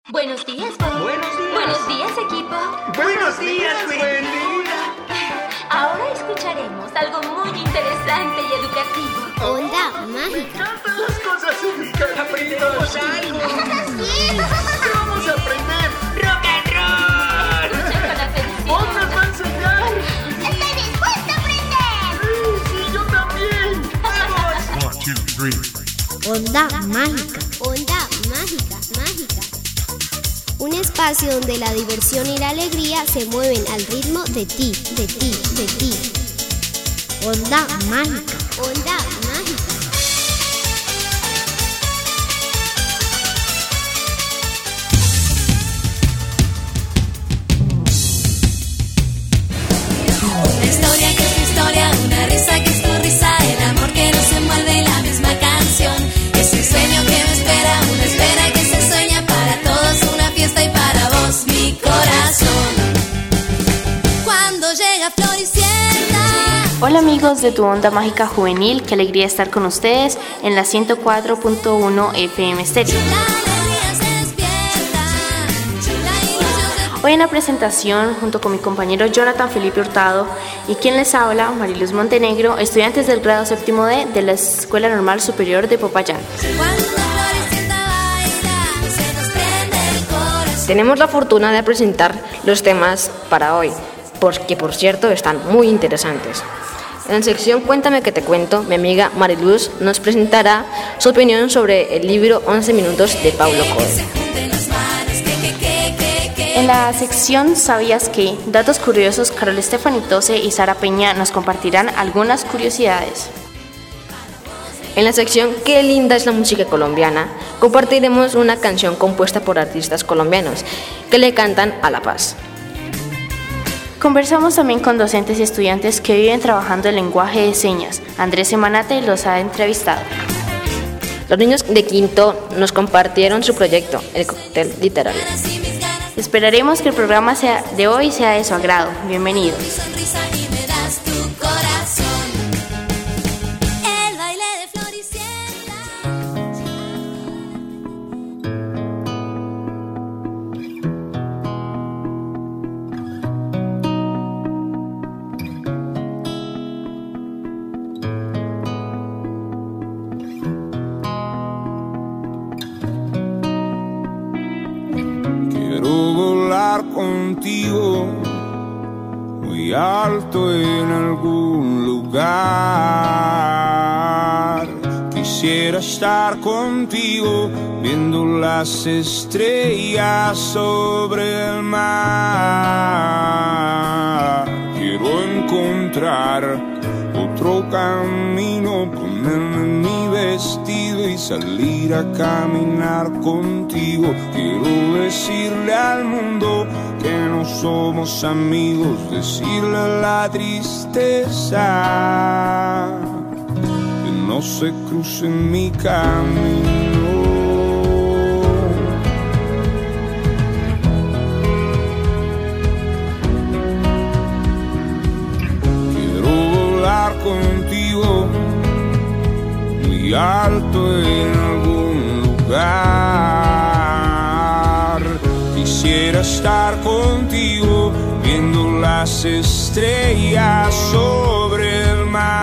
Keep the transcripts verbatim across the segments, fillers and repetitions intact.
Buenos días, Bob. Buenos días. Buenos días, equipo. Buenos días, Wendy. Ahora escucharemos algo muy interesante y educativo. Onda Me mágica. encantan las cosas educativas. Aprenderemos algo. ¿Qué vamos a aprender? ¡Rock and roll! Escuchen con atención. ¡Bob nos va a enseñar! Estoy dispuesta a aprender. Sí, sí, yo también. ¡Vamos! One, two, three. Onda mágica. Onda mágica, mágica. Un espacio donde la diversión y la alegría se mueven al ritmo de ti, de ti, de ti. Onda mágica. Onda mágica. Una historia que es tu historia, una risa que es tu risa, el amor que no se mueve, la misma canción. Es un sueño que me espera, una espera que se sueña, para todos una fiesta y para vos mi corazón. Cuando llega Floricienta. Hola amigos de tu Onda Mágica Juvenil, qué alegría estar con ustedes en la ciento cuatro punto uno F M Stereo. La alegría se despierta, la ilusión se... Hoy en la presentación, junto con mi compañero Jonathan Felipe Hurtado y quien les habla, Mariluz Montenegro, estudiantes del grado séptimo D de la Escuela Normal Superior de Popayán. Cuando Floricienta baila, se nos prende el corazón. Tenemos la fortuna de presentar los temas para hoy, porque por cierto están muy interesantes. En la sección Cuéntame que te cuento, mi amiga Mariluz nos presentará su opinión sobre el libro once minutos de Paulo Que Coelho. se junten las manos, que, que, que, que, que. En la sección ¿Sabías qué? Datos curiosos, Carol Estefani Tose y Sara Peña nos compartirán algunas curiosidades. En la sección Qué linda es la música colombiana, compartiremos una canción compuesta por artistas colombianos que le cantan a la paz. Conversamos también con docentes y estudiantes que viven trabajando el lenguaje de señas. Andrés Semanate los ha entrevistado. Los niños de quinto nos compartieron su proyecto, el cóctel literario. Así mis ganas, Esperaremos que el programa sea de hoy sea de su agrado. Bienvenidos. tu sonrisa y me das tu corazón. El baile de Floricienta. Quiero volar contigo muy alto en algún lugar. Quisiera estar contigo viendo las estrellas sobre el mar. Quiero encontrar otro camino, ponerme mi vestido y salir a caminar contigo. Quiero decirle al mundo que no somos amigos, decirle a la tristeza que no se cruce en mi camino. Quiero volar contigo muy alto en algún lugar. Quisiera estar contigo viendo las estrellas sobre el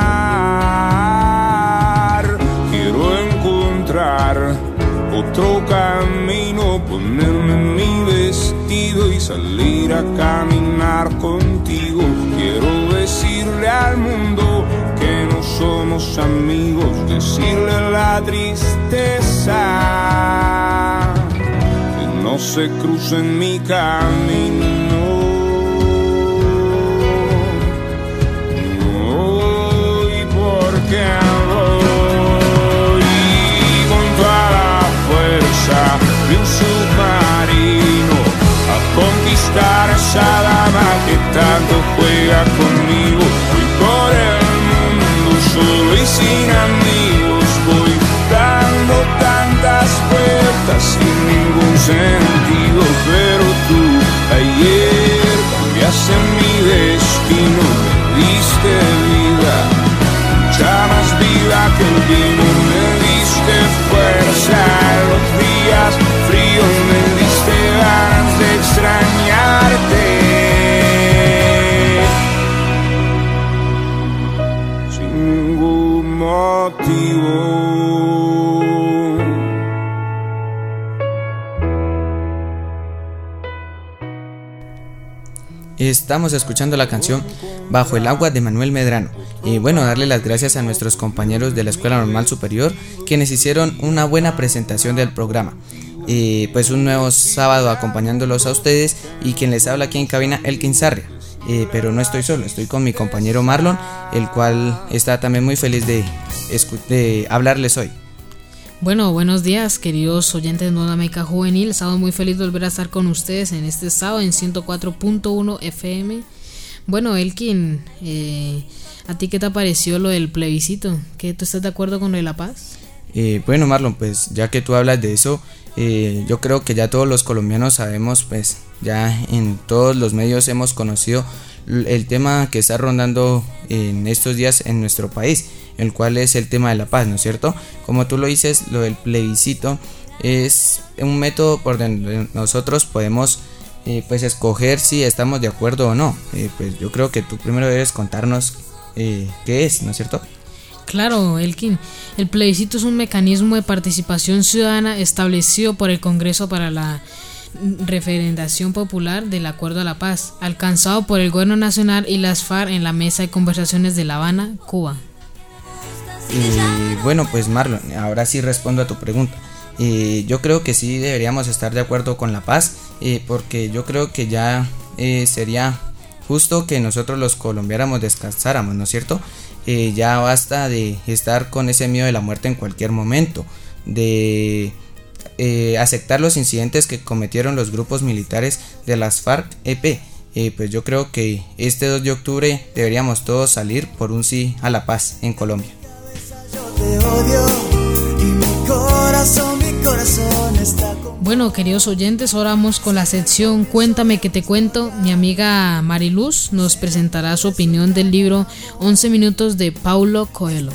mar. Quiero encontrar otro camino, ponerme mi vestido y salir a caminar contigo. Quiero decirle al mundo que no somos amigos, decirle a la tristeza que no se cruce en mi camino. Voy porque voy con toda la fuerza de un submarino a conquistar esa dama que tanto juega conmigo. Voy por el mundo solo y sin amigos, voy dando tantas vueltas sin ningún sentido. Pero tú ayer cambiaste mi destino, me diste vida, mucha más vida que el vino. Me diste fuerza en los días fríos, me diste Estamos escuchando la canción Bajo el agua de Manuel Medrano. Y bueno, darle las gracias a nuestros compañeros de la Escuela Normal Superior, quienes hicieron una buena presentación del programa. Y pues un nuevo sábado acompañándolos a ustedes, y quien les habla aquí en cabina, Elkin Sarria. Eh, pero no estoy solo, estoy con mi compañero Marlon, el cual está también muy feliz de, de hablarles hoy. Bueno, buenos días, queridos oyentes de Nueva Meca Juvenil. Estamos muy felices de volver a estar con ustedes en este sábado en ciento cuatro punto uno F M. Bueno, Elkin, eh, ¿a ti qué te pareció lo del plebiscito? ¿Qué, ¿Tú estás de acuerdo con lo de la paz? Eh, bueno, Marlon, pues ya que tú hablas de eso, eh, yo creo que ya todos los colombianos sabemos, pues ya en todos los medios hemos conocido el tema que está rondando en estos días en nuestro país, el cual es el tema de la paz, ¿no es cierto? Como tú lo dices, lo del plebiscito es un método por donde nosotros podemos eh, pues escoger si estamos de acuerdo o no. Eh, pues yo creo que tú primero debes contarnos eh, qué es, ¿no es cierto? Claro, Elkin, el plebiscito es un mecanismo de participación ciudadana establecido por el Congreso para la referendación popular del Acuerdo a la Paz, alcanzado por el Gobierno Nacional y las FARC en la Mesa de Conversaciones de La Habana, Cuba. Y bueno, pues Marlon, ahora sí respondo a tu pregunta. Eh, yo creo que sí deberíamos estar de acuerdo con la paz, eh, porque yo creo que ya eh, sería justo que nosotros los colombianos descansáramos, ¿no es cierto? Eh, ya basta de estar con ese miedo de la muerte en cualquier momento, de eh, aceptar los incidentes que cometieron los grupos militares de las FARC-E P. Eh, pues yo creo que este dos de octubre deberíamos todos salir por un sí a la paz en Colombia. Bueno, queridos oyentes, ahora vamos con la sección Cuéntame que te cuento. Mi amiga Mariluz nos presentará su opinión del libro once minutos de Paulo Coelho.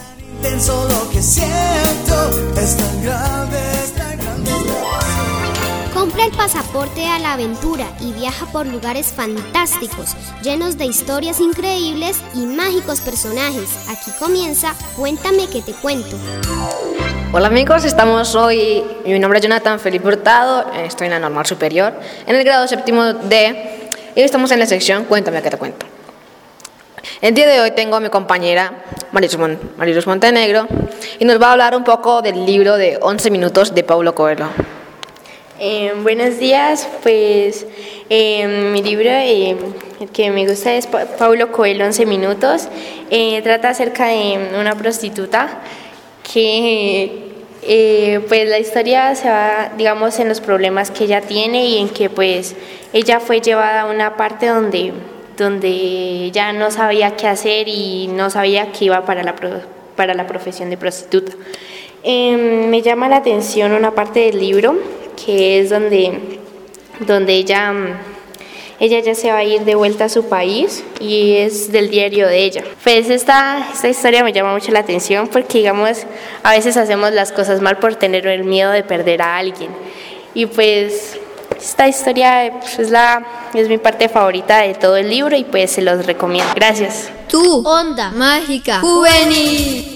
Compra el pasaporte a la aventura y viaja por lugares fantásticos, llenos de historias increíbles y mágicos personajes. Aquí comienza Cuéntame que te cuento. Hola amigos, estamos hoy, mi nombre es Jonathan Felipe Hurtado, estoy en la Normal Superior, en el grado séptimo D, y estamos en la sección Cuéntame que te cuento. El día de hoy tengo a mi compañera Mariluz, Mon- Mariluz Montenegro, y nos va a hablar un poco del libro de once minutos de Paulo Coelho. Eh, buenos días, pues eh, mi libro eh, el que me gusta es pa- Paulo Coelho, once minutos. Eh, trata acerca de una prostituta que eh, pues la historia se va, digamos, en los problemas que ella tiene y en que pues ella fue llevada a una parte donde, donde ella no sabía qué hacer y no sabía que iba para la, para la profesión de prostituta. Eh, me llama la atención una parte del libro que es donde, donde ella, ella ya se va a ir de vuelta a su país y es del diario de ella. Pues esta, esta historia me llama mucho la atención porque, digamos, a veces hacemos las cosas mal por tener el miedo de perder a alguien. Y pues esta historia pues, es, la, es mi parte favorita de todo el libro y pues se los recomiendo. Gracias. Tu onda mágica juvenil.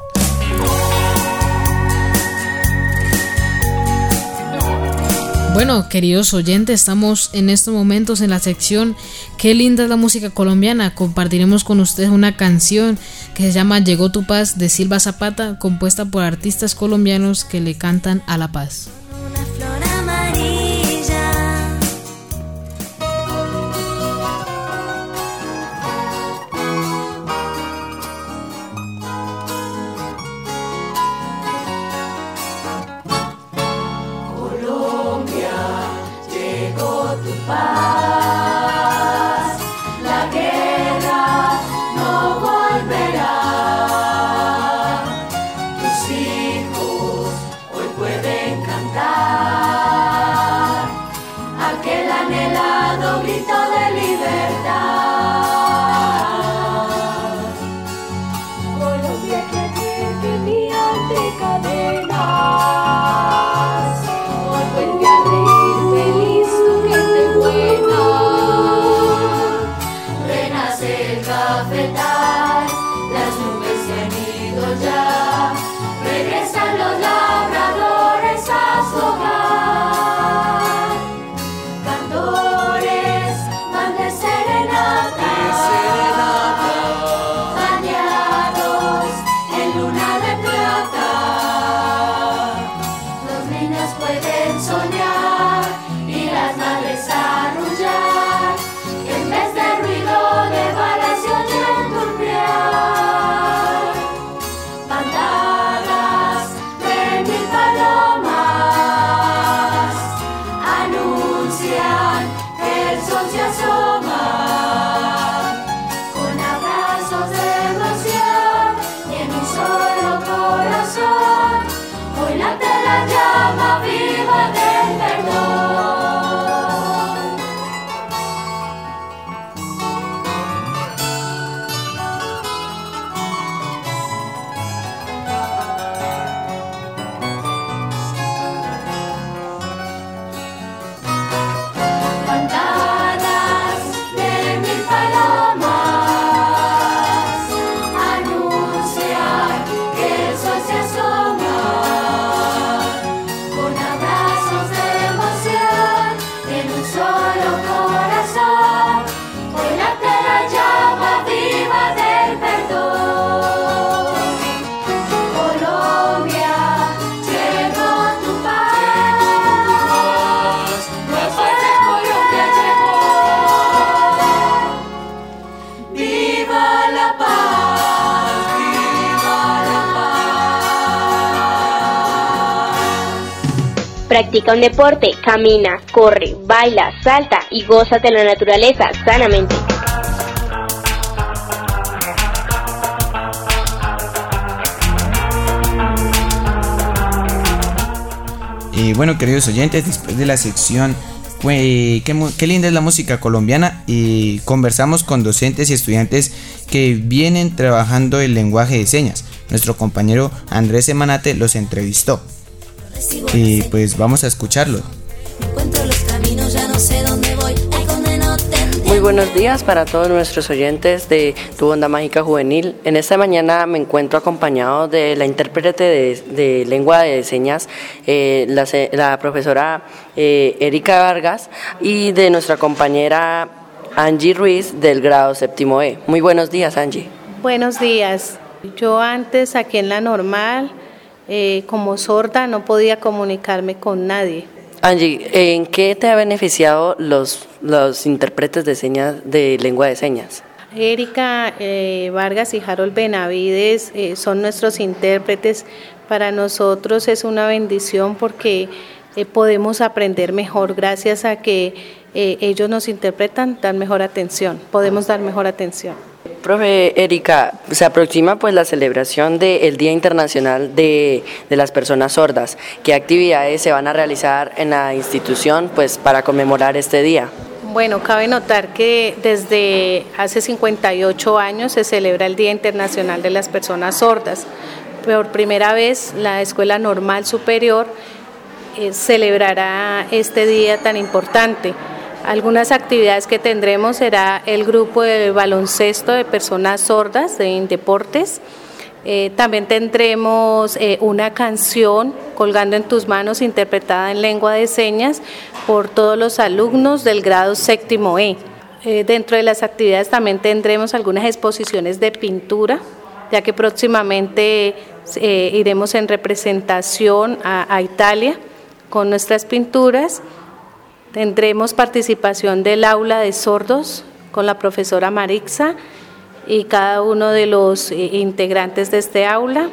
Bueno, queridos oyentes, estamos en estos momentos en la sección Qué linda es la música colombiana. Compartiremos con ustedes una canción que se llama Llegó tu paz de Silva Zapata, compuesta por artistas colombianos que le cantan a la paz. Cantores, van de serenata. anuncian que el sol se asoma, con abrazos de emoción y en un solo corazón, hoy late la llama viva del perdón. Bandadas de mil palomas anuncian que el sol se asoma, con abrazos de emoción en un solo corazón, hoy late la llama viva del perdón. Colombia, llegó tu paz, la paz de Colombia llegó. Viva la paz, viva la paz. Practica un deporte, camina, corre, baila, salta y goza de la naturaleza sanamente. Y bueno, queridos oyentes, después de la sección pues, qué, mu- qué linda es la música colombiana, y conversamos con docentes y estudiantes que vienen trabajando el lenguaje de señas. Nuestro compañero Andrés Emanate los entrevistó y pues vamos a escucharlo. Encuentro los caminos, ya no sé dónde voy. Ay, donde no te entiendo. Muy buenos días para todos nuestros oyentes de Tu Onda Mágica Juvenil. En esta mañana me encuentro acompañado de la intérprete de, de lengua de señas, eh, la, se- la profesora eh, Erika Vargas, y de nuestra compañera Angie Ruiz del grado séptimo E. Muy buenos días, Angie. Buenos días. Yo antes aquí en la normal, eh, como sorda, no podía comunicarme con nadie. Angie, ¿en qué te ha beneficiado los, los intérpretes de señas de lengua de señas? Erika eh, Vargas y Harold Benavides eh, son nuestros intérpretes. Para nosotros es una bendición porque eh, podemos aprender mejor gracias a que eh, ellos nos interpretan, dan mejor atención, podemos dar mejor atención. Profe Erika, se aproxima pues la celebración del Día Internacional de, de las Personas Sordas. ¿Qué actividades se van a realizar en la institución pues para conmemorar este día? Bueno, cabe notar que desde hace cincuenta y ocho años se celebra el Día Internacional de las Personas Sordas. Por primera vez la Escuela Normal Superior eh, celebrará este día tan importante. Algunas actividades que tendremos será el grupo de baloncesto de personas sordas de Indeportes. Eh, también tendremos eh, una canción, Colgando en tus manos, interpretada en lengua de señas por todos los alumnos del grado séptimo E. Eh, dentro de las actividades también tendremos algunas exposiciones de pintura, ya que próximamente eh, iremos en representación a, a Italia con nuestras pinturas. Tendremos participación del aula de sordos con la profesora Marixa y cada uno de los eh, integrantes de este aula.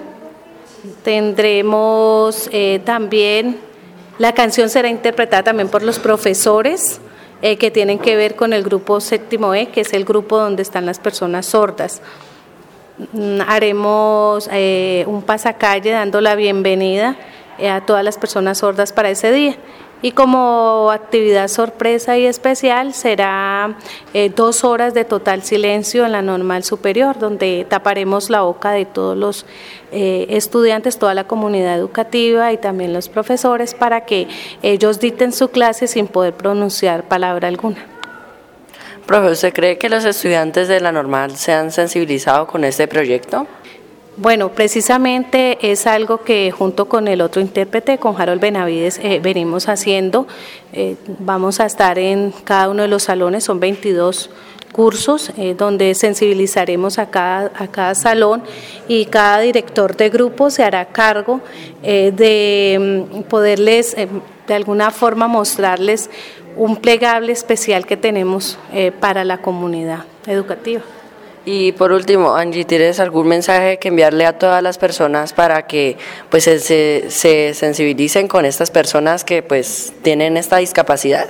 Tendremos eh, también, la canción será interpretada también por los profesores eh, que tienen que ver con el grupo séptimo E, que es el grupo donde están las personas sordas. Mm, Haremos eh, un pasacalle dando la bienvenida eh, a todas las personas sordas para ese día. Y como actividad sorpresa y especial será eh, dos horas de total silencio en la normal superior, donde taparemos la boca de todos los eh, estudiantes, toda la comunidad educativa y también los profesores para que ellos dicten su clase sin poder pronunciar palabra alguna. Profe, ¿usted cree que los estudiantes de la normal se han sensibilizado con este proyecto? Bueno, precisamente es algo que junto con el otro intérprete, con Harold Benavides, eh, venimos haciendo. Eh, vamos a estar en cada uno de los salones, son veintidós cursos, eh, donde sensibilizaremos a cada, a cada salón, y cada director de grupo se hará cargo eh, de mm, poderles eh, de alguna forma mostrarles un plegable especial que tenemos eh, para la comunidad educativa. Y por último, Angie, ¿tienes algún mensaje que enviarle a todas las personas para que pues se, se sensibilicen con estas personas que pues tienen esta discapacidad?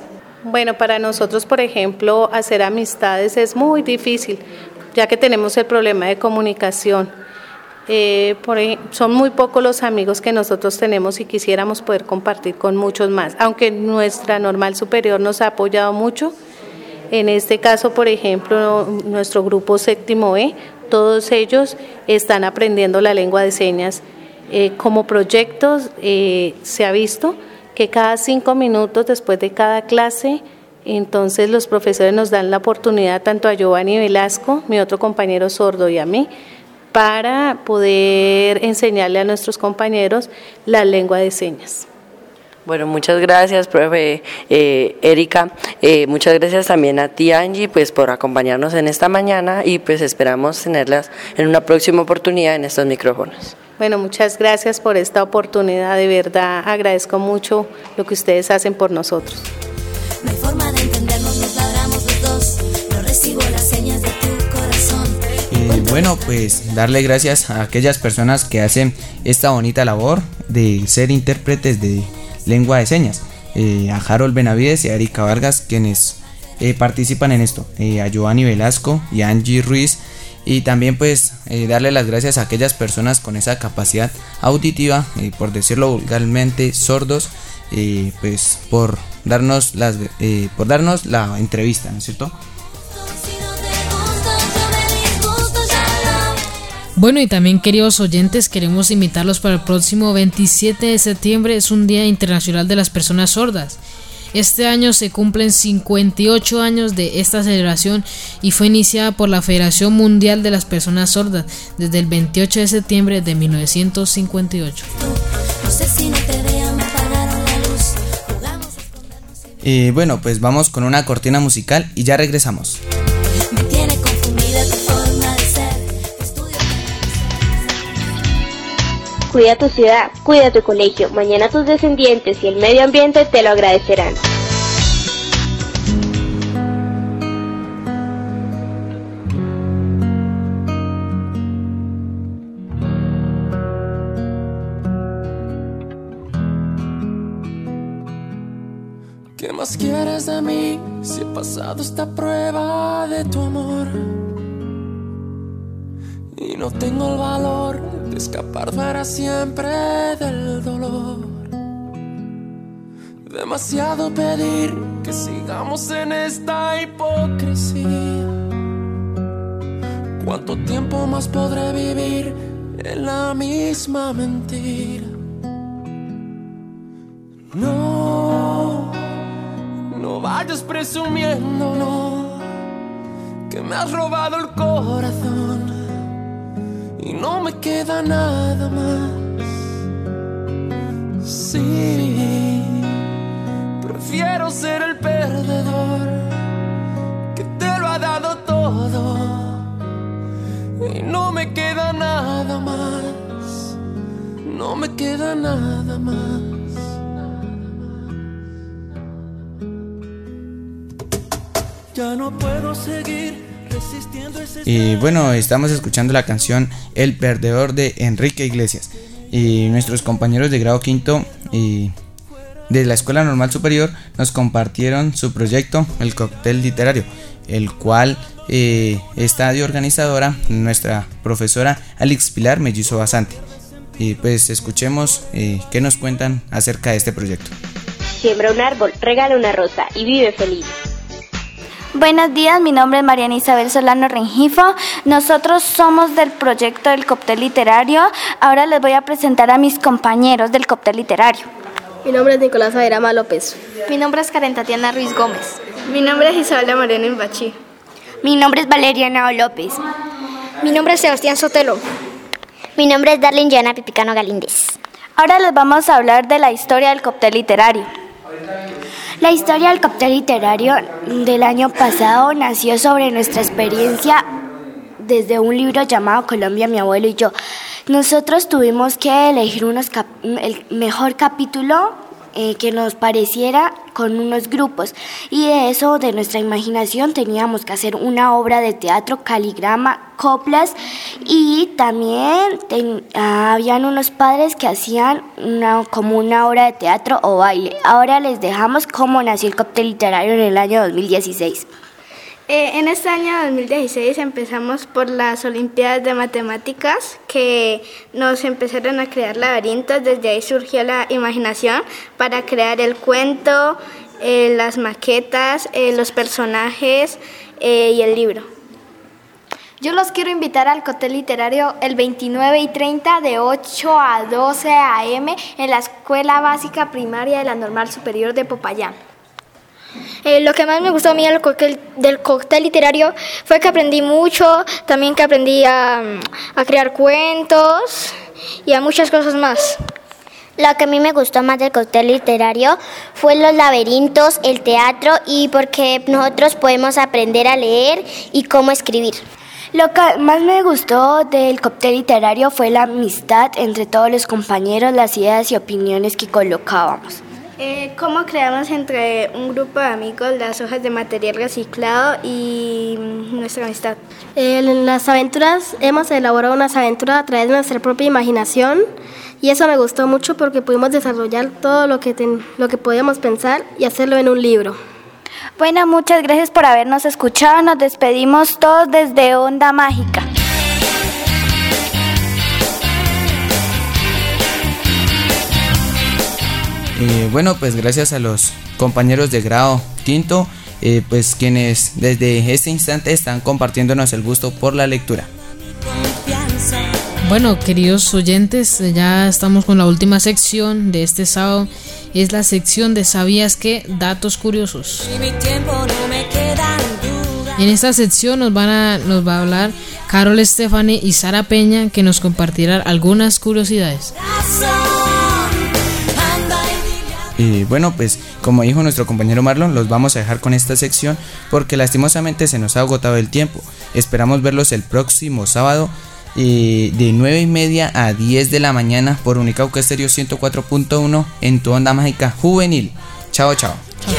Bueno, para nosotros, por ejemplo, hacer amistades es muy difícil, ya que tenemos el problema de comunicación. Eh, por, son muy pocos los amigos que nosotros tenemos y quisiéramos poder compartir con muchos más, aunque nuestra normal superior nos ha apoyado mucho. En este caso, por ejemplo, nuestro grupo séptimo E, todos ellos están aprendiendo la lengua de señas. Eh, como proyectos eh, se ha visto que cada cinco minutos después de cada clase, entonces los profesores nos dan la oportunidad tanto a Giovanni Velasco, mi otro compañero sordo, y a mí, para poder enseñarle a nuestros compañeros la lengua de señas. Bueno, muchas gracias, profe eh, Erika. Eh, muchas gracias también a ti, Angie, pues por acompañarnos en esta mañana y pues esperamos tenerlas en una próxima oportunidad en estos micrófonos. Bueno, muchas gracias por esta oportunidad, de verdad agradezco mucho lo que ustedes hacen por nosotros. No hay forma de entendernos, nos ladramos los dos, no recibo las señas de tu corazón. Eh, bueno, pues darle gracias a aquellas personas que hacen esta bonita labor de ser intérpretes de lengua de señas, eh, a Harold Benavides y a Erika Vargas, quienes eh, participan en esto, eh, a Giovanni Velasco y a Angie Ruiz. Y también pues eh, darle las gracias a aquellas personas con esa capacidad auditiva, eh, por decirlo vulgarmente, sordos, eh, pues por darnos las eh, por darnos la entrevista, ¿no es cierto? Bueno, y también, queridos oyentes, queremos invitarlos para el próximo veintisiete de septiembre, es un Día Internacional de las Personas Sordas. Este año se cumplen cincuenta y ocho años de esta celebración y fue iniciada por la Federación Mundial de las Personas Sordas desde el veintiocho de septiembre de mil novecientos cincuenta y ocho. Eh, bueno, pues vamos con una cortina musical y ya regresamos. Me tiene confundida tu forma de ser. Cuida tu ciudad, cuida tu colegio. Mañana tus descendientes y el medio ambiente te lo agradecerán. ¿Qué más quieres de mí si he pasado esta prueba de tu amor? Y no tengo el valor de escapar para siempre del dolor. Demasiado pedir que sigamos en esta hipocresía. ¿Cuánto tiempo más podré vivir en la misma mentira? No, no vayas presumiendo, no, que me has robado el corazón. Y no me queda nada más. Sí, prefiero ser el perdedor que te lo ha dado todo. Y no me queda nada más. No me queda nada más. Ya no puedo seguir. Y bueno, estamos escuchando la canción El Perdedor de Enrique Iglesias. Y nuestros compañeros de grado quinto y de la Escuela Normal Superior nos compartieron su proyecto, el cóctel literario, el cual eh, está de organizadora nuestra profesora Alex Pilar Mellizo Basante. Y pues escuchemos eh, qué nos cuentan acerca de este proyecto. Siembra un árbol, regala una rosa y vive feliz. Buenos días, mi nombre es Mariana Isabel Solano Rengifo. Nosotros somos del proyecto del cóctel literario. Ahora les voy a presentar a mis compañeros del cóctel literario. Mi nombre es Nicolás Averama López. Mi nombre es Karen Tatiana Ruiz Gómez. Mi nombre es Isabela Moreno Imbachi. Mi nombre es Valeriana López. Mi nombre es Sebastián Sotelo. Mi nombre es Darlene Joana Pipicano Galíndez. Ahora les vamos a hablar de la historia del cóctel literario. La historia del cóctel literario del año pasado nació sobre nuestra experiencia desde un libro llamado Colombia, mi abuelo y yo. Nosotros tuvimos que elegir unos cap- el mejor capítulo eh, que nos pareciera con unos grupos, y de eso, de nuestra imaginación, teníamos que hacer una obra de teatro, caligrama, coplas, y también ten, habían unos padres que hacían una, como una obra de teatro o baile. Ahora les dejamos cómo nació el cóctel literario en el año dos mil dieciséis. Eh, en este año dos mil dieciséis empezamos por las Olimpiadas de Matemáticas, que nos empezaron a crear laberintos. Desde ahí surgió la imaginación para crear el cuento, eh, las maquetas, eh, los personajes eh, y el libro. Yo los quiero invitar al cóctel literario el veintinueve y treinta de ocho a doce a eme en la Escuela Básica Primaria de la Normal Superior de Popayán. Eh, lo que más me gustó a mí del cóctel, del cóctel literario fue que aprendí mucho, también que aprendí a, a crear cuentos y a muchas cosas más. Lo que a mí me gustó más del cóctel literario fue los laberintos, el teatro y porque nosotros podemos aprender a leer y cómo escribir. Lo que más me gustó del cóctel literario fue la amistad entre todos los compañeros, las ideas y opiniones que colocábamos. Eh, ¿Cómo creamos entre un grupo de amigos las hojas de material reciclado y nuestra amistad? Eh, en las aventuras hemos elaborado unas aventuras a través de nuestra propia imaginación, y eso me gustó mucho porque pudimos desarrollar todo lo que, ten, lo que podíamos pensar y hacerlo en un libro. Bueno, muchas gracias por habernos escuchado. Nos despedimos todos desde Onda Mágica. Eh, bueno, pues gracias a los compañeros de grado quinto, eh, pues quienes desde este instante están compartiéndonos el gusto por la lectura. Bueno, queridos oyentes, ya estamos con la última sección de este sábado. Es la sección de ¿Sabías qué? Datos curiosos. En esta sección nos van a nos va a hablar Carol Stephanie y Sara Peña, que nos compartirán algunas curiosidades. Y bueno, pues como dijo nuestro compañero Marlon, los vamos a dejar con esta sección porque lastimosamente se nos ha agotado el tiempo. Esperamos verlos el próximo sábado eh, de nueve y media a diez de la mañana por Unicauca Estéreo ciento cuatro punto uno en tu onda mágica juvenil. Chao, chao.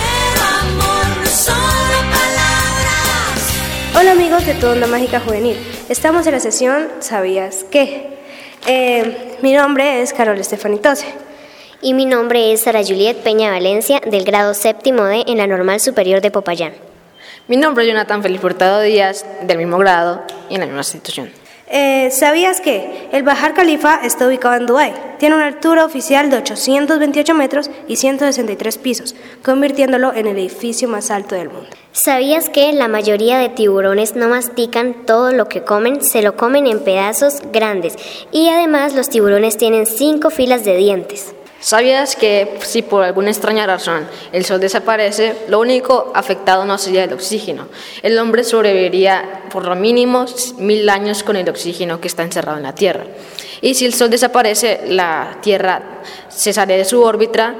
Hola amigos de tu onda mágica juvenil. Estamos en la sesión ¿Sabías qué? Eh, mi nombre es Carol Stephanie Tose. Y mi nombre es Sara Juliet Peña Valencia, del grado séptimo D en la Normal Superior de Popayán. Mi nombre es Jonathan Felipe Hurtado Díaz, del mismo grado y en la misma institución. Eh, ¿Sabías que el Bajar Khalifa está ubicado en Dubái? Tiene una altura oficial de ochocientos veintiocho metros y ciento sesenta y tres pisos, convirtiéndolo en el edificio más alto del mundo. ¿Sabías que la mayoría de tiburones no mastican todo lo que comen? Se lo comen en pedazos grandes, y además los tiburones tienen cinco filas de dientes. ¿Sabías que si por alguna extraña razón el sol desaparece, lo único afectado no sería el oxígeno? El hombre sobreviviría por lo mínimo mil años con el oxígeno que está encerrado en la Tierra. Y si el sol desaparece, la Tierra se sale de su órbita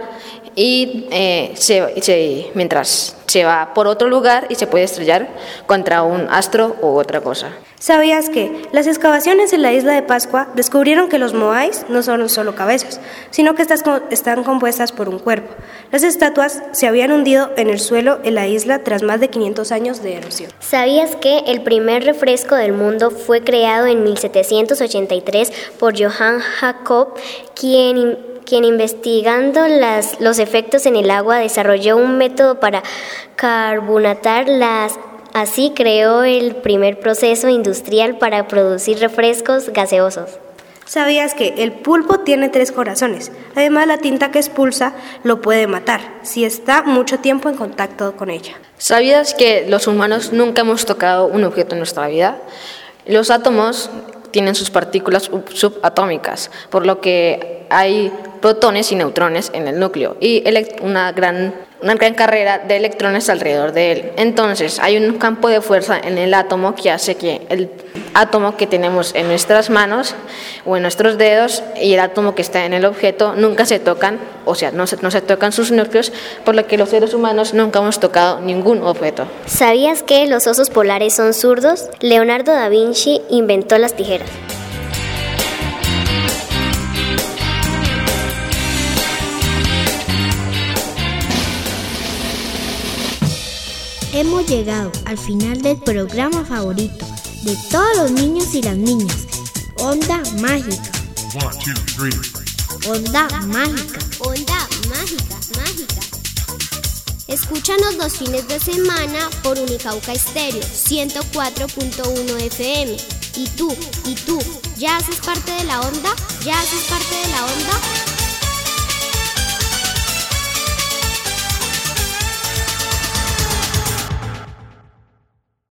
y eh, se, se, mientras se va por otro lugar y se puede estrellar contra un astro u otra cosa. ¿Sabías que las excavaciones en la isla de Pascua descubrieron que los moais no son solo cabezas, sino que estas están compuestas por un cuerpo? Las estatuas se habían hundido en el suelo en la isla tras más de quinientos años de erosión. ¿Sabías que el primer refresco del mundo fue creado en mil setecientos ochenta y tres por Johann Jacob, quien, quien investigando las, los efectos en el agua desarrolló un método para carbonatar las Así creó el primer proceso industrial para producir refrescos gaseosos. ¿Sabías que el pulpo tiene tres corazones? Además, la tinta que expulsa lo puede matar si está mucho tiempo en contacto con ella. ¿Sabías que los humanos nunca hemos tocado un objeto en nuestra vida? Los átomos tienen sus partículas subatómicas, por lo que hay protones y neutrones en el núcleo y una gran, una gran carrera de electrones alrededor de él. Entonces hay un campo de fuerza en el átomo que hace que el átomo que tenemos en nuestras manos o en nuestros dedos y el átomo que está en el objeto nunca se tocan, o sea, no se, no se tocan sus núcleos, por lo que los seres humanos nunca hemos tocado ningún objeto. ¿Sabías que los osos polares son zurdos? Leonardo da Vinci inventó las tijeras. Hemos llegado al final del programa favorito de todos los niños y las niñas. Onda Mágica. One, two, three. Onda Mágica. Onda Mágica, Mágica. Escúchanos los fines de semana por Unicauca Estéreo ciento cuatro punto uno F M. ¿Y tú? ¿Y tú? ¿Ya haces parte de la onda? ¿Ya haces parte de la onda?